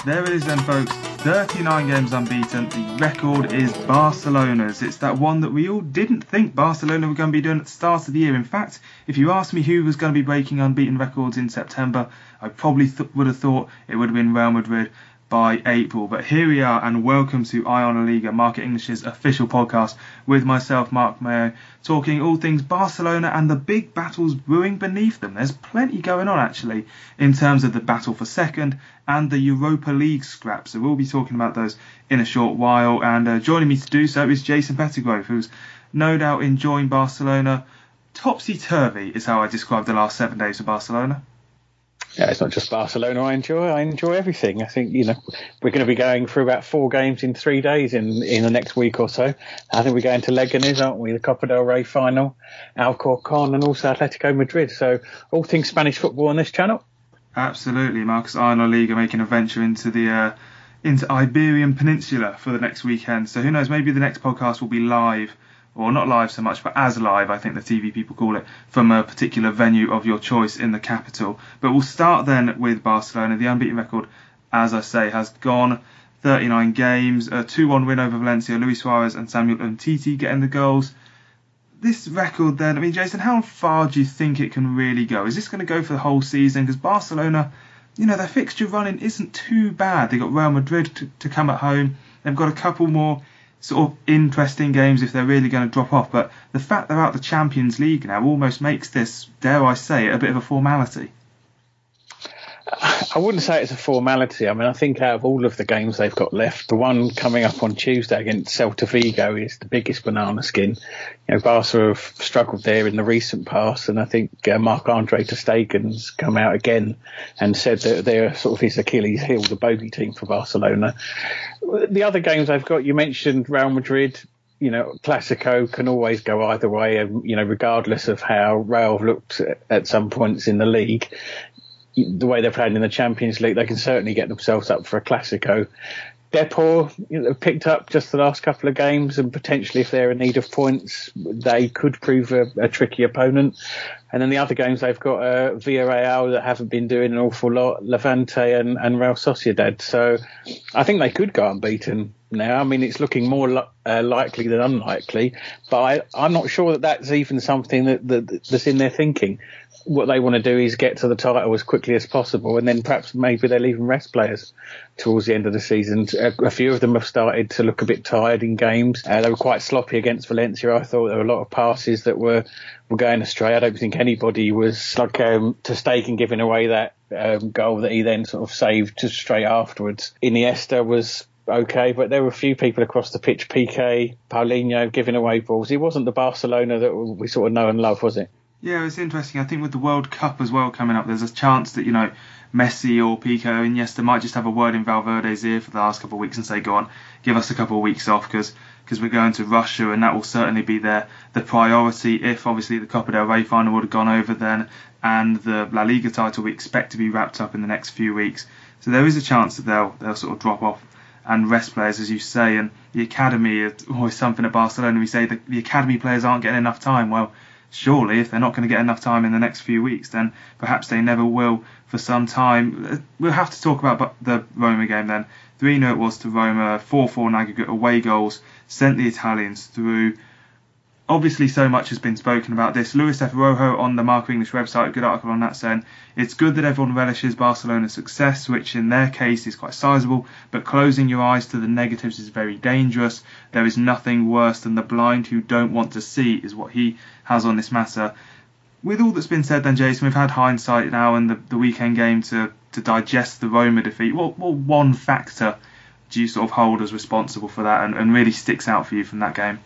There it is then, folks. 39 games unbeaten. The record is Barcelona's. It's that one that we all didn't think Barcelona were going to be doing at the start of the year. In fact, if you asked me who was going to be breaking unbeaten records in September, I probably would have thought it would have been Real Madrid by April. But here we are, and welcome to Eye on La Liga, Market English's official podcast, with myself, Mark Mayo, talking all things Barcelona and the big battles brewing beneath them. There's plenty going on, actually, in terms of the battle for second and the Europa League scrap. So we'll be talking about those in a short while. And joining me to do so is Jason Pettigrove, who's no doubt enjoying Barcelona. Topsy-turvy is how I describe the last 7 days of Barcelona. Yeah, it's not just Barcelona I enjoy everything. I think, we're going to be going through about 4 games in 3 days in the next week or so. I think we're going to Leganés, aren't we? The Copa del Rey final, Alcorcon, and also Atletico Madrid. So all things Spanish football on this channel. Absolutely. Marcus Eye on La Liga making a venture into the into Iberian Peninsula for the next weekend. So who knows, maybe the next podcast will be live, or not live so much, but as live, I think the TV people call it, from a particular venue of your choice in the capital. But we'll start then with Barcelona. The unbeaten record, as I say, has gone 39 games, a 2-1 win over Valencia, Luis Suarez and Samuel Umtiti getting the goals. This record then, I mean, Jason, how far do you think it can really go? Is this going to go for the whole season? Because Barcelona, their fixture running isn't too bad. They've got Real Madrid to come at home. They've got a couple more sort of interesting games if they're really going to drop off. But the fact they're out the Champions League now almost makes this, dare I say it, a bit of a formality. I wouldn't say it's a formality. I mean, I think out of all of the games they've got left, the one coming up on Tuesday against Celta Vigo is the biggest banana skin. Barca have struggled there in the recent past, and I think Marc-Andre ter Stegen's come out again and said that they're sort of his Achilles heel, the bogey team for Barcelona. The other games they've got, you mentioned Real Madrid. Clásico can always go either way, and regardless of how Real have looked at some points in the league, the way they're playing in the Champions League, they can certainly get themselves up for a Clásico. Depor picked up just the last couple of games, and potentially if they're in need of points, they could prove a tricky opponent. And then the other games they've got Villarreal that haven't been doing an awful lot, Levante and Real Sociedad. So I think they could go unbeaten now. I mean, it's looking more likely than unlikely, but I'm not sure that that's even something that's in their thinking. What they want to do is get to the title as quickly as possible, and then perhaps maybe they'll even rest players towards the end of the season. A few of them have started to look a bit tired in games. They were quite sloppy against Valencia. I thought there were a lot of passes that were going astray. I don't think anybody was like ter Stegen giving away that goal that he then sort of saved just straight afterwards. Iniesta was okay, but there were a few people across the pitch, Piqué, Paulinho, giving away balls. It wasn't the Barcelona that we sort of know and love, was it? Yeah, it's interesting. I think with the World Cup as well coming up, there's a chance that, Messi or Piqué or Iniesta might just have a word in Valverde's ear for the last couple of weeks and say, go on, give us a couple of weeks off because we're going to Russia, and that will certainly be the priority if obviously the Copa del Rey final would have gone over then, and the La Liga title we expect to be wrapped up in the next few weeks. So there is a chance that they'll sort of drop off and rest players, as you say. And the academy is always something at Barcelona. We say that the academy players aren't getting enough time. Well, surely if they're not going to get enough time in the next few weeks, then perhaps they never will for some time. We'll have to talk about the Roma game then. 3-0 it was to Roma, 4-4 in aggregate away goals, sent the Italians through. Obviously so much has been spoken about this. Luis F. Rojo on the Marca English website, a good article on that, saying it's good that everyone relishes Barcelona's success, which in their case is quite sizable, but closing your eyes to the negatives is very dangerous. There is nothing worse than the blind who don't want to see, is what he has on this matter. With all that's been said then, Jason, we've had hindsight now and the weekend game to digest the Roma defeat. What one factor do you sort of hold as responsible for that and really sticks out for you from that game?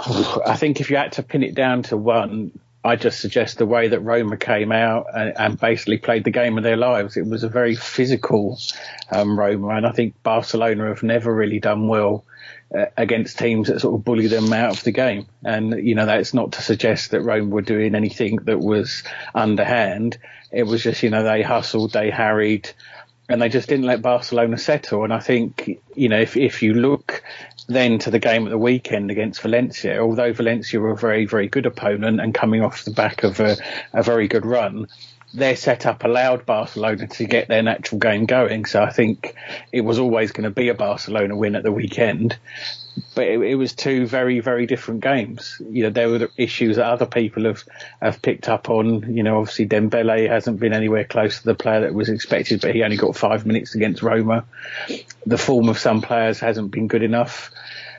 I think if you had to pin it down to one, I just suggest the way that Roma came out and basically played the game of their lives. It was a very physical Roma, and I think Barcelona have never really done well against teams that sort of bully them out of the game. And, that's not to suggest that Roma were doing anything that was underhand. It was just, they hustled, they harried, and they just didn't let Barcelona settle. And I think, if you look then to the game at the weekend against Valencia, although Valencia were a very, very good opponent and coming off the back of a very good run, their setup allowed Barcelona to get their natural game going. So I think it was always going to be a Barcelona win at the weekend. But it was two very, very different games. There were issues that other people have picked up on. Obviously Dembele hasn't been anywhere close to the player that was expected, but he only got 5 minutes against Roma. The form of some players hasn't been good enough.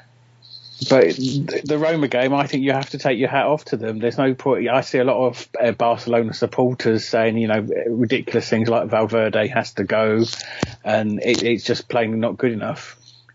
But the Roma game, I think you have to take your hat off to them. There's no point. I see a lot of Barcelona supporters saying, ridiculous things like Valverde has to go, and it's just plainly not good enough.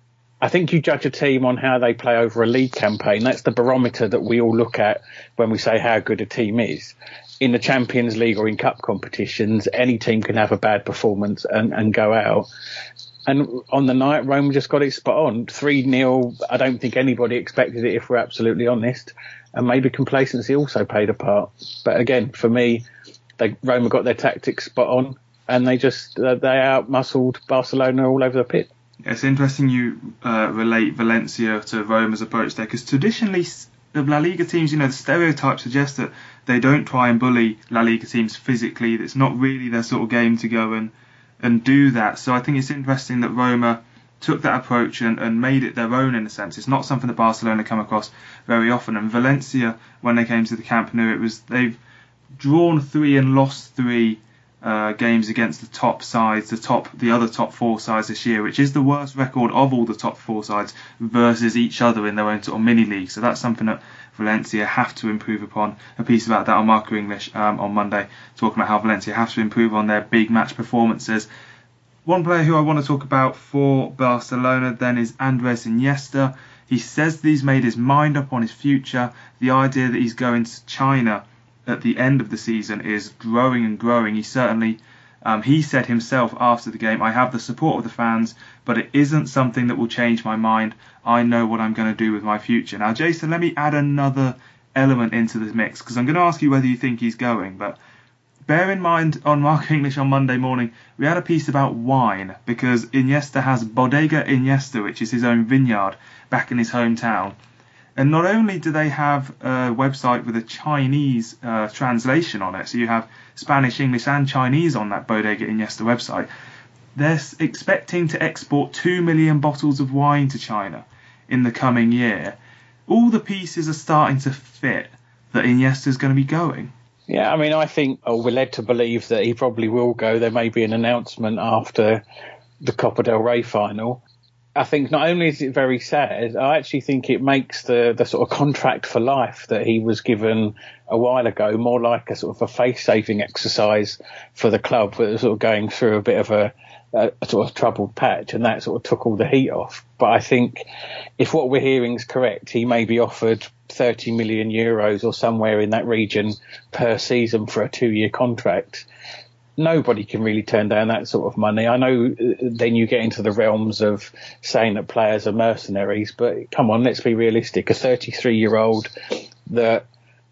I think you judge a team on how they play over a league campaign. That's the barometer that we all look at when we say how good a team is. In the Champions League or in cup competitions, any team can have a bad performance and go out. And on the night, Roma just got it spot on. 3-0, I don't think anybody expected it, if we're absolutely honest. And maybe complacency also played a part. But again, for me, Roma got their tactics spot on, and they out-muscled Barcelona all over the pit. It's interesting you relate Valencia to Roma's approach there, because traditionally the La Liga teams, the stereotype suggests that they don't try and bully La Liga teams physically. It's not really their sort of game to go and do that. So I think it's interesting that Roma took that approach and made it their own in a sense. It's not something that Barcelona come across very often. And Valencia, when they came to the Camp Nou, they've drawn 3 and lost 3 games against the top sides, the other top 4 sides this year, which is the worst record of all the top 4 sides versus each other in their own sort of mini league. So that's something that Valencia have to improve upon. A piece about that on Marca English on Monday, talking about how Valencia have to improve on their big match performances. One player who I want to talk about for Barcelona then is Andres Iniesta. He says that he's made his mind up on his future. The idea that he's going to China at the end of the season is growing and growing. He certainly, he said himself after the game, I have the support of the fans, but it isn't something that will change my mind. I know what I'm going to do with my future. Now, Jason, let me add another element into the mix, because I'm going to ask you whether you think he's going, but bear in mind on Marca English on Monday morning, we had a piece about wine, because Iniesta has Bodega Iniesta, which is his own vineyard back in his hometown. And not only do they have a website with a Chinese translation on it, so you have Spanish, English and Chinese on that Bodega Iniesta website, they're expecting to export 2 million bottles of wine to China in the coming year. All the pieces are starting to fit that Iniesta's going to be going. Yeah, I mean, I think we're led to believe that he probably will go. There may be an announcement after the Copa del Rey final. I think not only is it very sad, I actually think it makes the sort of contract for life that he was given a while ago more like a sort of a face-saving exercise for the club that was sort of going through a bit of a sort of troubled patch, and that sort of took all the heat off. But I think if what we're hearing is correct, he may be offered 30 million euros or somewhere in that region per season for a 2-year contract. Nobody can really turn down that sort of money. I know then you get into the realms of saying that players are mercenaries, but come on, let's be realistic. A 33-year-old that,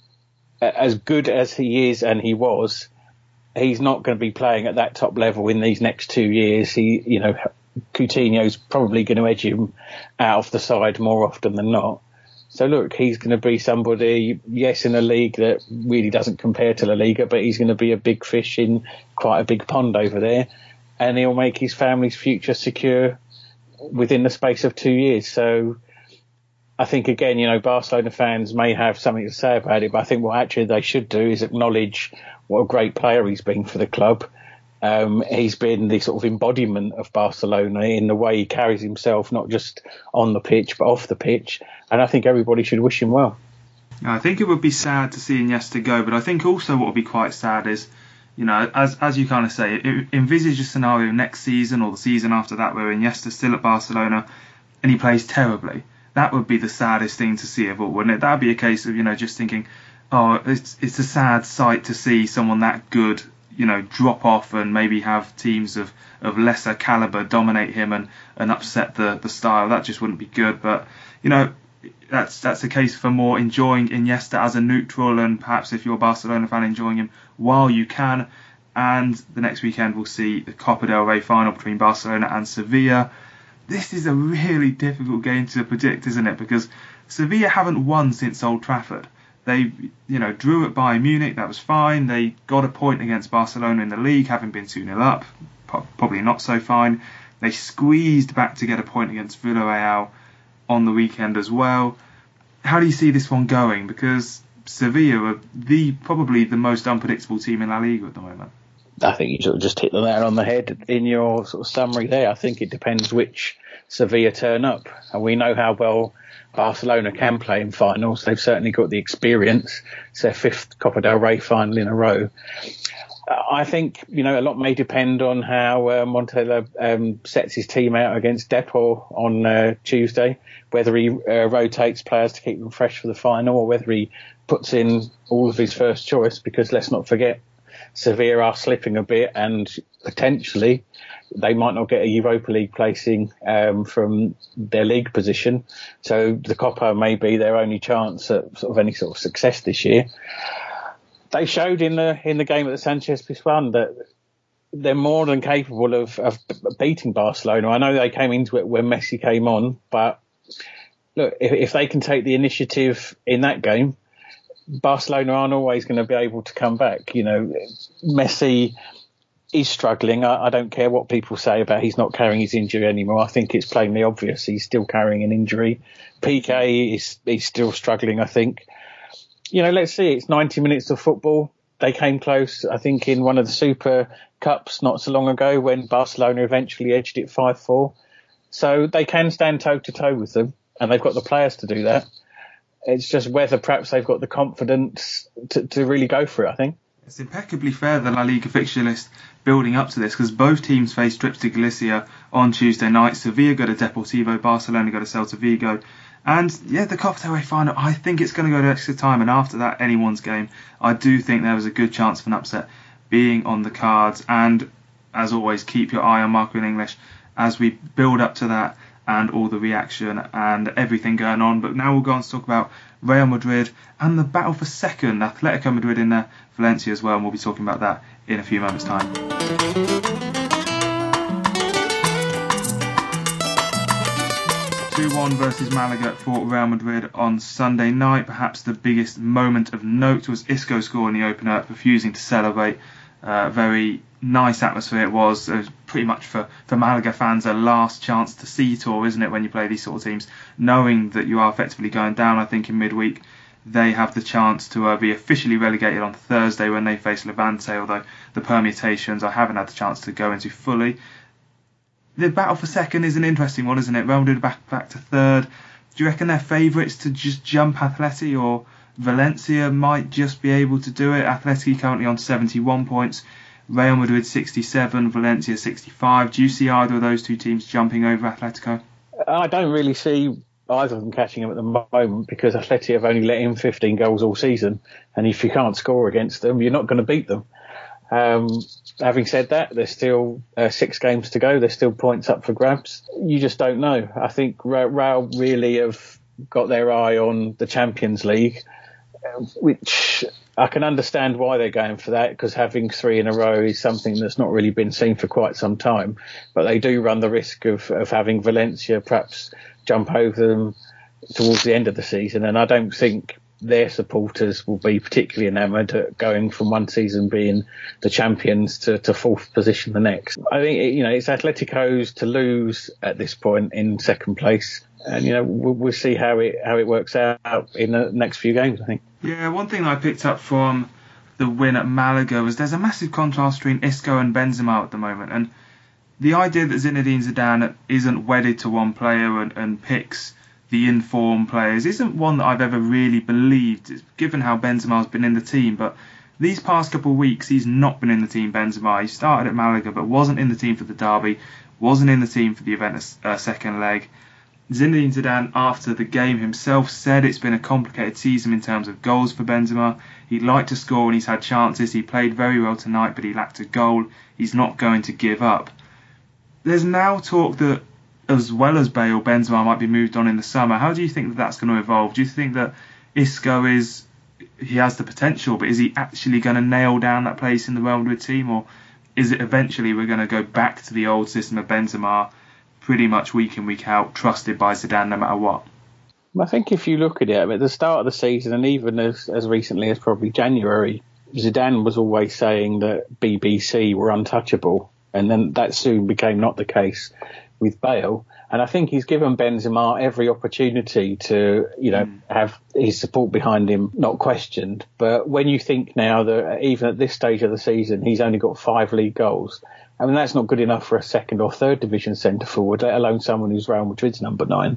as good as he is and he was, he's not going to be playing at that top level in these next 2 years. Coutinho's probably going to edge him out of the side more often than not. So look, he's going to be somebody, yes, in a league that really doesn't compare to La Liga, but he's going to be a big fish in quite a big pond over there, and he'll make his family's future secure within the space of 2 years. So I think, again, Barcelona fans may have something to say about it, but I think what actually they should do is acknowledge what a great player he's been for the club. He's been the sort of embodiment of Barcelona in the way he carries himself, not just on the pitch, but off the pitch. And I think everybody should wish him well. I think it would be sad to see Iniesta go, but I think also what would be quite sad is, as you kind of say, envisage a scenario next season or the season after that where Iniesta's still at Barcelona and he plays terribly. That would be the saddest thing to see of all, wouldn't it? That would be a case of, just thinking, oh, it's a sad sight to see someone that good drop off and maybe have teams of lesser caliber dominate him and upset the style. That just wouldn't be good. But that's a case for more enjoying Iniesta as a neutral, and perhaps if you're a Barcelona fan, enjoying him while you can. And the next weekend we'll see the Copa del Rey final between Barcelona and Sevilla. This is a really difficult game to predict, isn't it? Because Sevilla haven't won since Old Trafford. They, drew at Bayern Munich. That was fine. They got a point against Barcelona in the league, having been 2-0 up. Probably not so fine. They squeezed back to get a point against Villarreal on the weekend as well. How do you see this one going? Because Sevilla are probably the most unpredictable team in La Liga at the moment. I think you sort of just hit the nail on the head in your sort of summary there. I think it depends which Sevilla turn up. And we know how well Barcelona can play in finals. They've certainly got the experience. It's their 5th Copa del Rey final in a row. I think, a lot may depend on how Montella sets his team out against Depor on Tuesday, whether he rotates players to keep them fresh for the final or whether he puts in all of his first choice, because let's not forget, Sevilla are slipping a bit and potentially they might not get a Europa League placing from their league position. So the Copa may be their only chance at sort of any sort of success this year. They showed in the game at the Sanchez Pizjuan that they're more than capable of beating Barcelona. I know they came into it when Messi came on, but look, if they can take the initiative in that game, Barcelona aren't always going to be able to come back. Messi is struggling. I don't care what people say about he's not carrying his injury anymore. I think it's plainly obvious he's still carrying an injury. Piqué is still struggling, I think. Let's see. It's 90 minutes of football. They came close, I think, in one of the Super Cups not so long ago when Barcelona eventually edged it 5-4. So they can stand toe-to-toe with them, and they've got the players to do that. It's just whether perhaps they've got the confidence to really go for it, I think. It's impeccably fair, the La Liga fixture list building up to this, because both teams face trips to Galicia on Tuesday night. Sevilla go to Deportivo, Barcelona go to Celta Vigo. And the Copa del Rey final, I think it's going to go to extra time, and after that, anyone's game. I do think there was a good chance of an upset being on the cards. And as always, keep your eye on Marco in English as we build up to that and all the reaction and everything going on. But now we'll go on to talk about Real Madrid and the battle for second. Atletico Madrid in there, Valencia as well, and we'll be talking about that in a few moments' time. 2-1 versus Malaga for Real Madrid on Sunday night. Perhaps the biggest moment of note was Isco scoring the opener, refusing to celebrate. Very nice atmosphere it was. It was pretty much for Malaga fans a last chance to see tour, isn't it, when you play these sort of teams, knowing that you are effectively going down. I think in midweek they have the chance to be officially relegated on Thursday when they face Levante, although the permutations I haven't had the chance to go into fully. The battle for second is an interesting one, isn't it? Real Madrid back to third. Do you reckon they're favourites to just jump Atleti, or Valencia might just be able to do it? Atleti currently on 71 points, Real Madrid 67, Valencia 65. Do you see either of those two teams jumping over Atletico? I don't really see either of them catching them at the moment, because Atleti have only let in 15 goals all season, and if you can't score against them, you're not going to beat them. Having said that, there's still 6 games to go. There's still points up for grabs. You just don't know. I think Real really have got their eye on the Champions League, which I can understand why they're going for that, because having 3 in a row is something that's not really been seen for quite some time. But they do run the risk of having Valencia perhaps jump over them towards the end of the season. And I don't think their supporters will be particularly enamoured at going from one season being the champions to 4th position the next. I think it's Atletico's to lose at this point in second place, and we'll see how it works out in the next few games, I think. Yeah, one thing I picked up from the win at Malaga was there's a massive contrast between Isco and Benzema at the moment, and the idea that Zinedine Zidane isn't wedded to one player and picks the informed players isn't one that I've ever really believed, given how Benzema's been in the team. But these past couple of weeks, he's not been in the team, Benzema. He started at Malaga, but wasn't in the team for the derby, wasn't in the team for the Juventus second leg. Zinedine Zidane, after the game himself, said it's been a complicated season in terms of goals for Benzema. He'd like to score when he's had chances. He played very well tonight, but he lacked a goal. He's not going to give up. There's now talk that, as well as Bale, Benzema might be moved on in the summer. How do you think that that's going to evolve? Do you think that Isco he has the potential, but is he actually going to nail down that place in the Real Madrid team, or is it eventually we're going to go back to the old system of Benzema, pretty much week in, week out, trusted by Zidane no matter what? I think if you look at it, at the start of the season, and even as recently as probably January, Zidane was always saying that BBC were untouchable, and then that soon became not the case with Bale. And I think he's given Benzema every opportunity to, have his support behind him not questioned. But when you think now that even at this stage of the season, he's only got 5 league goals, I mean, that's not good enough for a second or third division centre forward, let alone someone who's Real Madrid's number 9.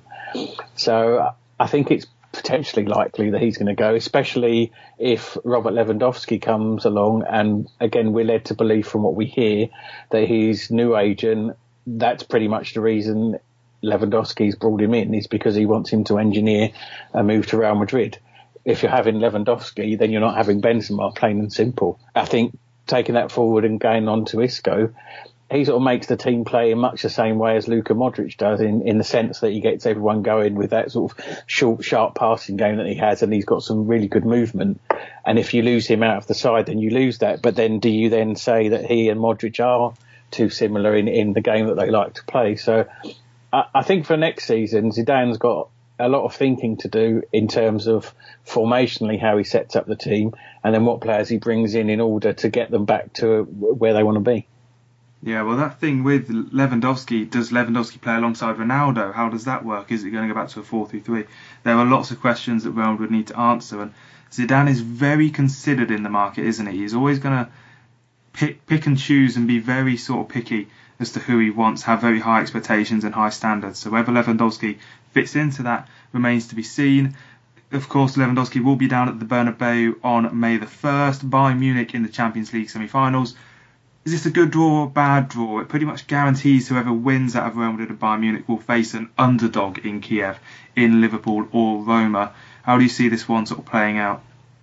So I think it's potentially likely that he's going to go, especially if Robert Lewandowski comes along. And again, we're led to believe from what we hear that his new agent, that's pretty much the reason Lewandowski's brought him in, is because he wants him to engineer a move to Real Madrid. If you're having Lewandowski, then you're not having Benzema, plain and simple. I think taking that forward and going on to Isco, he sort of makes the team play in much the same way as Luka Modric does, in the sense that he gets everyone going with that sort of short, sharp passing game that he has, and he's got some really good movement. And if you lose him out of the side, then you lose that. But then do you then say that he and Modric are too similar in the game that they like to play? So I think for next season, Zidane's got a lot of thinking to do in terms of formationally how he sets up the team, and then what players he brings in order to get them back to where they want to be. Yeah, well, that thing with Lewandowski, does Lewandowski play alongside Ronaldo? How does that work? Is it going to go back to a 4-3-3? There are lots of questions that Real would need to answer, and Zidane is very considered in the market, isn't he? He's always going to pick and choose and be very sort of picky as to who he wants, have very high expectations and high standards. So whether Lewandowski fits into that remains to be seen. Of course, Lewandowski will be down at the Bernabeu on May the 1st, Bayern Munich in the Champions League semi-finals. Is this a good draw or a bad draw? It pretty much guarantees whoever wins out of Real Madrid and Bayern Munich will face an underdog in Kiev, in Liverpool or Roma. How do you see this one sort of playing out?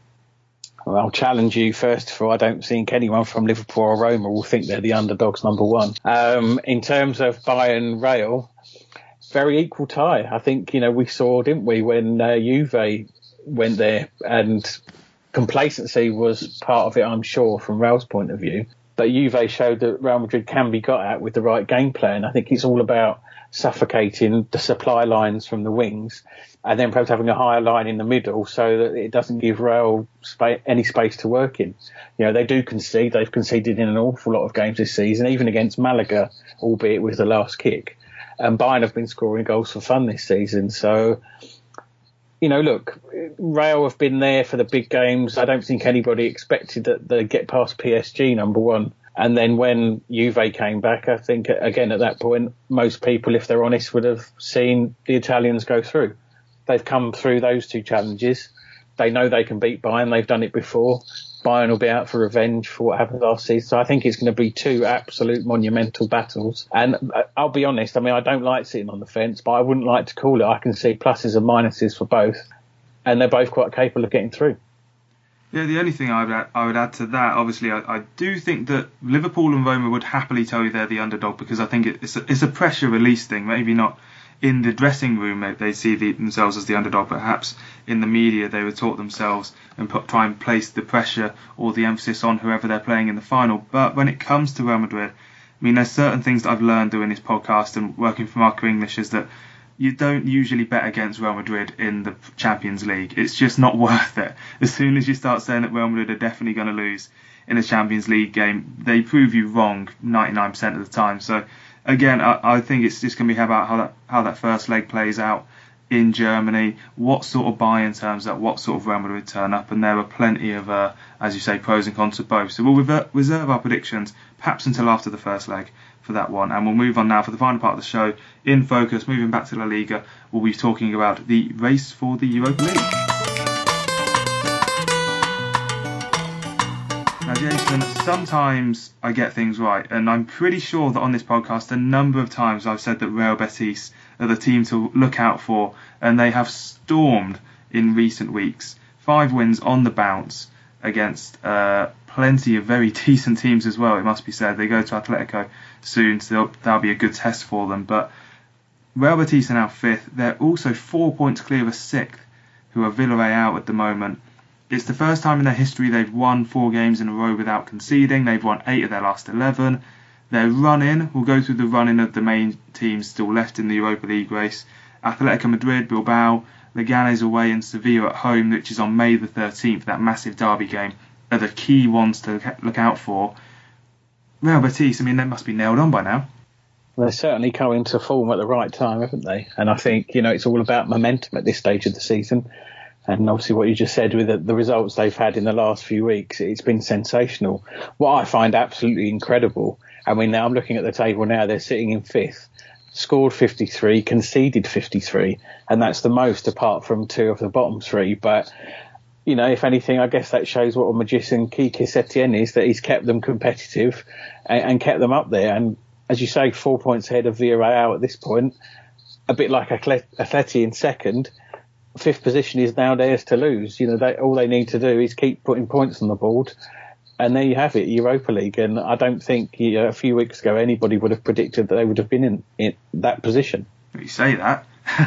Well, I'll challenge you first of all. I don't think anyone from Liverpool or Roma will think they're the underdogs number 1. In terms of Bayern Real, very equal tie. I think, we saw, didn't we, when Juve went there, and complacency was part of it, I'm sure, from Real's point of view. But Juve showed that Real Madrid can be got at with the right game plan. I think it's all about suffocating the supply lines from the wings, and then perhaps having a higher line in the middle so that it doesn't give Real any space to work in. They do concede. They've conceded in an awful lot of games this season, even against Malaga, albeit with the last kick. And Bayern have been scoring goals for fun this season. So, look, Real have been there for the big games. I don't think anybody expected that they'd get past PSG, number 1. And then when Juve came back, I think, again, at that point, most people, if they're honest, would have seen the Italians go through. They've come through those 2 challenges. They know they can beat Bayern. They've done it before. Bayern will be out for revenge for what happened last season. So I think it's going to be 2 absolute monumental battles. And I'll be honest, I don't like sitting on the fence, but I wouldn't like to call it. I can see pluses and minuses for both, and they're both quite capable of getting through. Yeah, the only thing I would add to that, obviously, I do think that Liverpool and Roma would happily tell you they're the underdog, because I think it's a pressure release thing. Maybe not in the dressing room they see themselves as the underdog, but perhaps in the media they would talk themselves and try and place the pressure or the emphasis on whoever they're playing in the final. But when it comes to Real Madrid, there's certain things that I've learned doing this podcast and working for Marco English, is that you don't usually bet against Real Madrid in the Champions League. It's just not worth it. As soon as you start saying that Real Madrid are definitely going to lose in a Champions League game, they prove you wrong 99% of the time. So again, I think it's just going to be about how that first leg plays out in Germany, what sort of Bayern turns up, what sort of Real Madrid turn up, and there are plenty of, as you say, pros and cons to both. So we'll reserve our predictions perhaps until after the first leg for that one, and we'll move on now for the final part of the show. In focus, moving back to La Liga, we'll be talking about the race for the Europa League. Now, Jason, sometimes I get things right, and I'm pretty sure that on this podcast a number of times I've said that Real Betis are the team to look out for, and they have stormed in recent weeks. 5 wins on the bounce against plenty of very decent teams as well, it must be said. They go to Atletico soon, so that'll be a good test for them. But Real Betis are now 5th. They're also 4 points clear of 6th, who are Villarreal at the moment. It's the first time in their history they've won 4 games in a row without conceding. They've won 8 of their last 11. Their run-in, we'll go through the run-in of the main teams still left in the Europa League race. Atletico Madrid, Bilbao, Leganes away and Sevilla at home, which is on May the 13th, that massive derby game, are the key ones to look out for. Real Betis, I mean, they must be nailed on by now. They're certainly coming to form at the right time, haven't they? And I think, it's all about momentum at this stage of the season. And obviously what you just said with the results they've had in the last few weeks, it's been sensational. What I find absolutely incredible, I mean, now I'm looking at the table now, they're sitting in 5th, scored 53, conceded 53, and that's the most apart from 2 of the bottom 3. But, if anything, I guess that shows what a magician Quique Setien is, that he's kept them competitive and kept them up there. And as you say, 4 points ahead of Villarreal at this point, a bit like Atleti in second. 5th position is now theirs to lose. All they need to do is keep putting points on the board, and there you have it, Europa League. And I don't think a few weeks ago anybody would have predicted that they would have been in that position. You say that.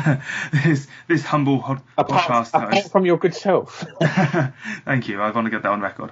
this humble podcast apart from your good self. Thank you. I want to get that on record.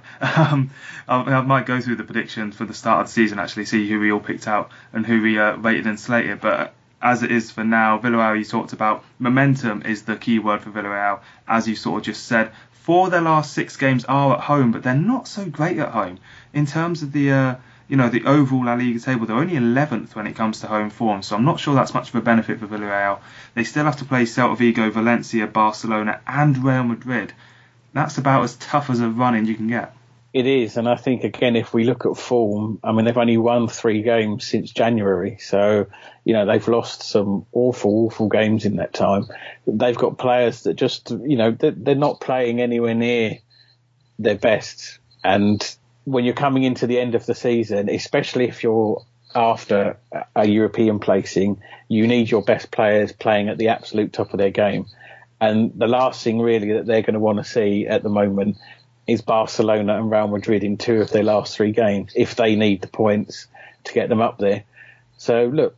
I might go through the predictions for the start of the season, actually, see who we all picked out and who we rated and slated. But as it is for now, Villarreal, you talked about momentum is the key word for Villarreal, as you sort of just said. 4 of their last 6 games are at home, but they're not so great at home. In terms of the the overall La Liga table, they're only 11th when it comes to home form, so I'm not sure that's much of a benefit for Villarreal. They still have to play Celta Vigo, Valencia, Barcelona and Real Madrid. That's about as tough as a run-in you can get. It is, and I think, again, if we look at form, I mean, they've only won 3 games since January, so, they've lost some awful games in that time. They've got players that just, they're not playing anywhere near their best, and when you're coming into the end of the season, especially if you're after a European placing, you need your best players playing at the absolute top of their game. And the last thing really that they're going to want to see at the moment is Barcelona and Real Madrid in 2 of their last 3 games, if they need the points to get them up there. So look,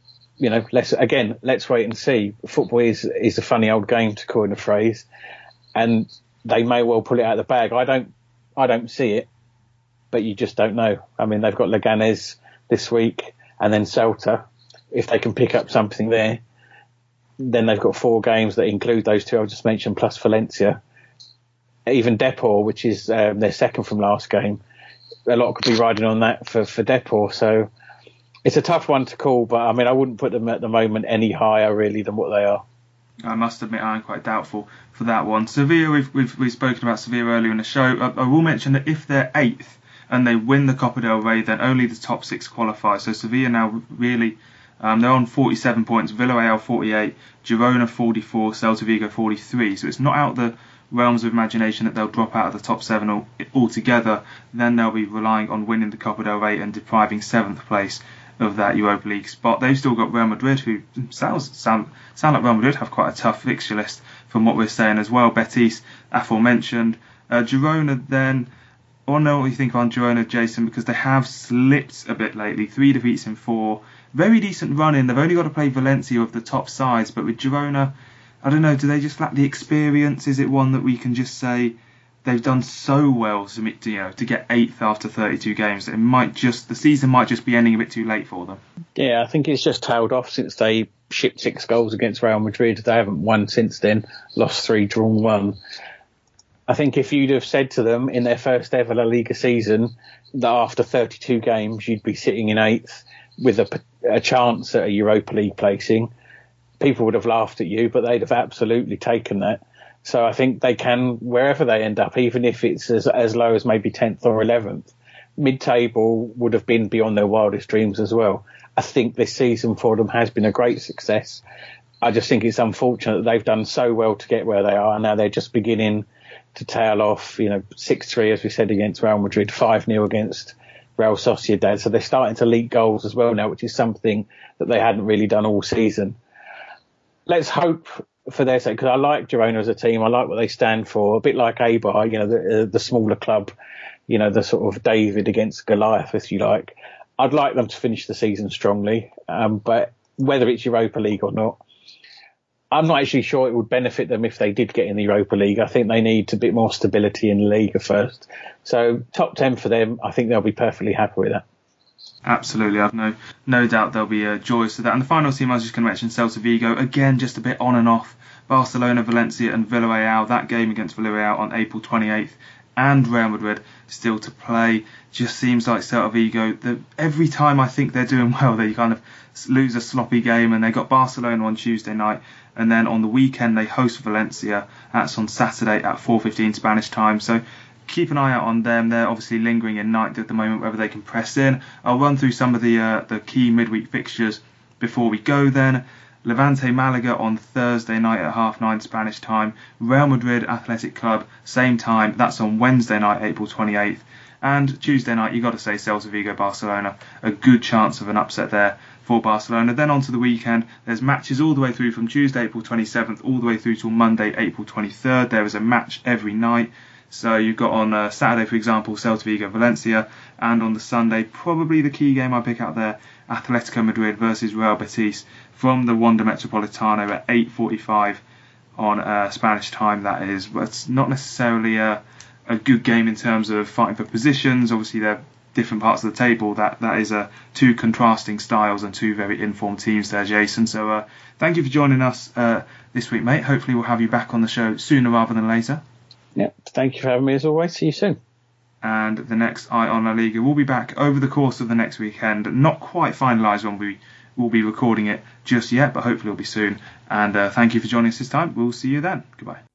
let's wait and see. Football is a funny old game, to coin a phrase, and they may well pull it out of the bag. I don't see it, but you just don't know. I mean, they've got Leganes this week and then Celta. If they can pick up something there, then they've got 4 games that include those 2 I just mentioned, plus Valencia. Even Depor, which is their second from last game, a lot could be riding on that for Depor. So it's a tough one to call, but I mean, I wouldn't put them at the moment any higher really than what they are. I must admit, I'm quite doubtful for that one. Sevilla, we've spoken about Sevilla earlier in the show. I will mention that if they're 8th and they win the Copa del Rey, then only the top 6 qualify. So Sevilla now really, they're on 47 points, Villarreal 48, Girona 44, Celta Vigo 43. So it's not out the realms of imagination that they'll drop out of the top 7 altogether. Then they'll be relying on winning the Copa del Rey and depriving 7th place of that Europa League spot. They've still got Real Madrid, who sound like Real Madrid have quite a tough fixture list from what we're saying as well. Betis, aforementioned. Girona then, I want to know what you think on Girona, Jason, because they have slipped a bit lately. 3 defeats in 4. Very decent run in. They've only got to play Valencia of the top sides, but with Girona, I don't know, do they just lack the experience? Is it one that we can just say they've done so well to get 8th after 32 games? The season might just be ending a bit too late for them. Yeah, I think it's just tailed off since they shipped 6 goals against Real Madrid. They haven't won since then, lost 3, drawn 1. I think if you'd have said to them in their first ever La Liga season that after 32 games you'd be sitting in 8th with a chance at a Europa League placing, people would have laughed at you, but they'd have absolutely taken that. So I think they can, wherever they end up, even if it's as low as maybe 10th or 11th, mid-table would have been beyond their wildest dreams as well. I think this season for them has been a great success. I just think it's unfortunate that they've done so well to get where they are, and now they're just beginning to tail off, 6-3, as we said, against Real Madrid, 5-0 against Real Sociedad. So they're starting to leak goals as well now, which is something that they hadn't really done all season. Let's hope for their sake, because I like Girona as a team. I like what they stand for. A bit like Eibar, the smaller club, the sort of David against Goliath, if you like. I'd like them to finish the season strongly, but whether it's Europa League or not, I'm not actually sure it would benefit them if they did get in the Europa League. I think they need a bit more stability in the Liga first. So top 10 for them, I think they'll be perfectly happy with that. Absolutely, I've no doubt they'll be joyous to that. And the final team I was just going to mention, Celta Vigo, again just a bit on and off Barcelona, Valencia and Villarreal. That game against Villarreal on April 28th. And Real Madrid still to play. Just seems like Celta Vigo, every time I think they're doing well, they kind of lose a sloppy game. And they got Barcelona on Tuesday night, and then on the weekend they host Valencia. That's on Saturday at 4:15 Spanish time. So keep an eye out on them. They're obviously lingering in ninth at the moment, whether they can press in. I'll run through some of the key midweek fixtures before we go then. Levante Malaga on Thursday night at 9:30 Spanish time. Real Madrid Athletic Club, same time. That's on Wednesday night, April 28th. And Tuesday night, you've got to say Celta Vigo Barcelona. A good chance of an upset there for Barcelona. Then on to the weekend. There's matches all the way through from Tuesday, April 27th, all the way through till Monday, April 23rd. There is a match every night. So you've got on Saturday, for example, Celta Vigo Valencia. And on the Sunday, probably the key game I pick out there, Atletico Madrid versus Real Betis from the Wanda Metropolitano at 8:45 on Spanish time. That is, but it's not necessarily a good game in terms of fighting for positions. Obviously, they're different parts of the table. That is two contrasting styles and two very informed teams there, Jason. So thank you for joining us this week, mate. Hopefully, we'll have you back on the show sooner rather than later. Yeah, thank you for having me as always. See you soon. And the next Eye on La Liga will be back over the course of the next weekend. Not quite finalised when we will be recording it just yet, but hopefully it'll be soon. And thank you for joining us this time. We'll see you then. Goodbye.